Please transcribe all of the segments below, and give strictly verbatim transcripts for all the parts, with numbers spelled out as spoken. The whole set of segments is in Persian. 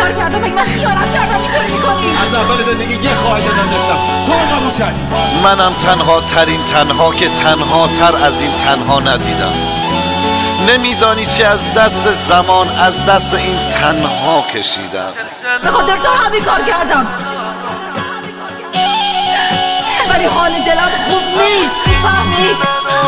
کار کردم؟ مگه من خیانت کردم اینطوری میکنی؟ از اول زندگی یه خواهر جدن داشتم، تو قبول کردی. منم تنها ترین تنها که تنها تر از این تنها ندیدم. نمیدانی چه از دست زمان از دست این تنها کشیدم. به خاطر تو همین کار کردم، ولی حال دلم خوب نیست، میفهمی؟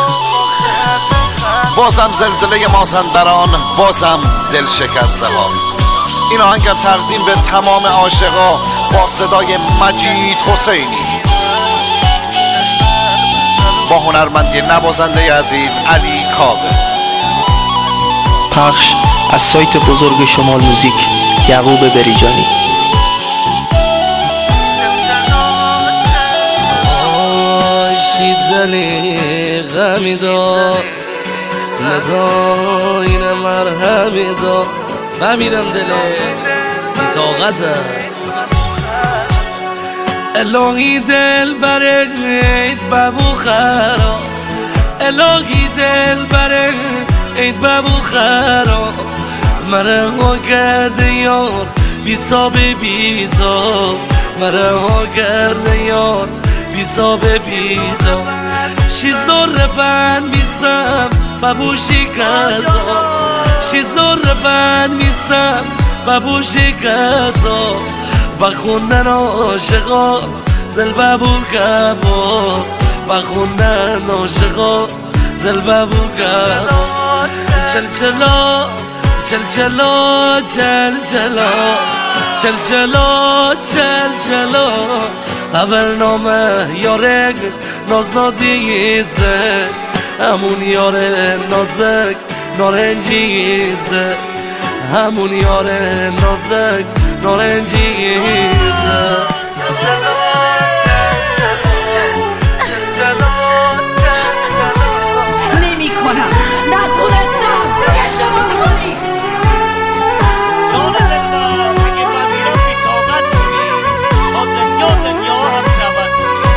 بازم زلزله مازندران، بازم دل شکسته ها. این آهنگم تقدیم به تمام عاشقا با صدای مجید حسینی، با هنرمندی نوازنده عزیز علی کاوه. پخش از سایت بزرگ شمال موزیک، یعقوب بریجانی. آشیدنی غمی دار ندای نمرهمی دار بمیرم دله بیتاقته الهی دل برید بابو خرا، الهی دل برید بابو خرا، مرا ها کرده یار بیتاب بیتاب، مرا ها کرده یار بیتاب بیتاب. شیزور بند میسم بابوشی کتا، شیزور بند میسم بابوشی کتا، بخوندن عاشقا دل بابو کبا، بخوندن عاشقا دل بابو کبا. چل چلا چل چلا چل چلا چل چلا چل چلا خبرنامه یارک ناز نازیزه، همون یار نازک نارنجیزه، همون یار نازک نارنجیزه. نمی کنم، نتونستم، تو اشتباه میکنی. جان دلبر اگه بمیرم بی طاقت کنی، تا دنیا دنیا هم سبت کنی.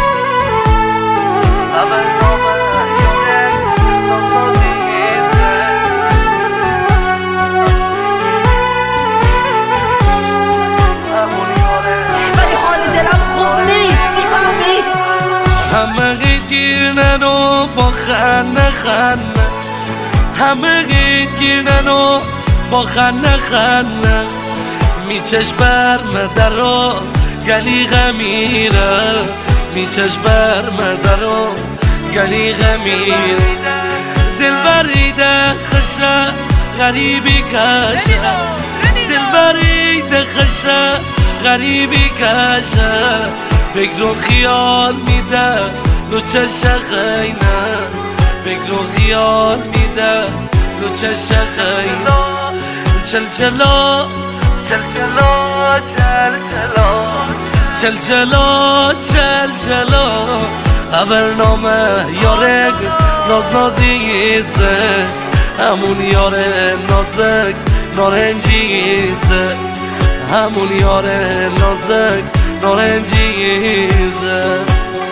ولی حال دلم خوب نیست، میفهمی؟ همه گیرنن و با خنده خنده، همه گیرنن و با خنده خنده، میچش بر مدرا گلی غمیره، میچش بر مدرا گلی غمیره. دل بریده خشه غریبی کشه، دل بریده خشه غریبی کشه، فکر و خیال میده دو چش خینه، فکر و خیال میده دو چش خینه. چل چلا چل چلا چل چلا چل چلا چل چلا خبرنامه یارک ناز نازیزه، همون یار نازک نارنجیزه، همون یار نازک نارنجیزه.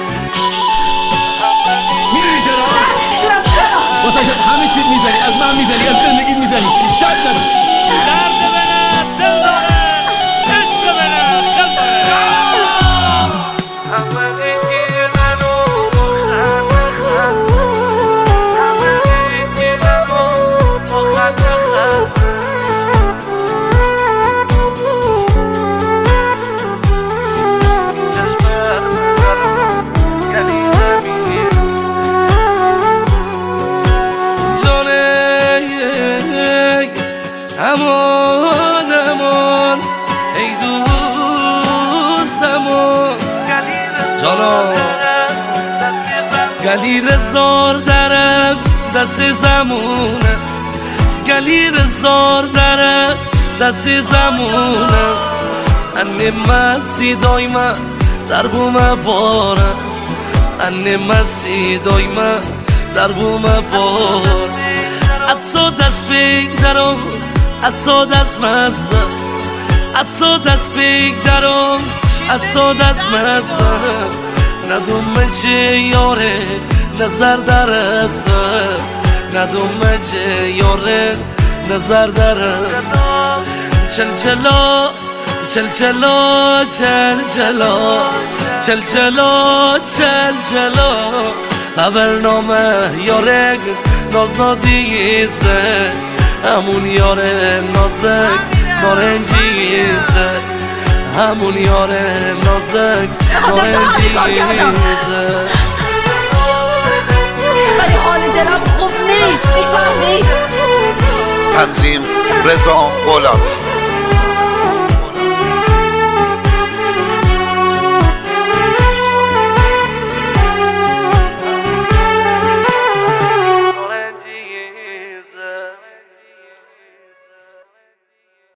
میدونی چرا؟ واسه از همه چیز میزنی، از من میزنی، از زندگی میزنی، شاید نداری. درد بله دل داره، عشق بله خل داره. همه گیرن و خنده خنده، همه گیرن و خنده خنده. امان امان ای دوستمون جانا، گلی رزار درم دست زمونه، گلی رزار درم دست زمونه. انه مستی دایما در بوم باره، انه مستی دایما در بوم باره. اتو دست بگذارم اتو دست مزه، اتو دست بگذارم اتو دست مزه. ندوم چه یاره نظر درسه، ندوم چه یاره نظر درسه. چل چلا چل چلا چل چلا چل چلا چل چلا برنامه یارک ناز نازیزه همون یار نازک نارنجیزه همون یار نازک نارنجیزه ولی حال دلم خوب نیست میفهمی؟ تنظیم رضا غلام.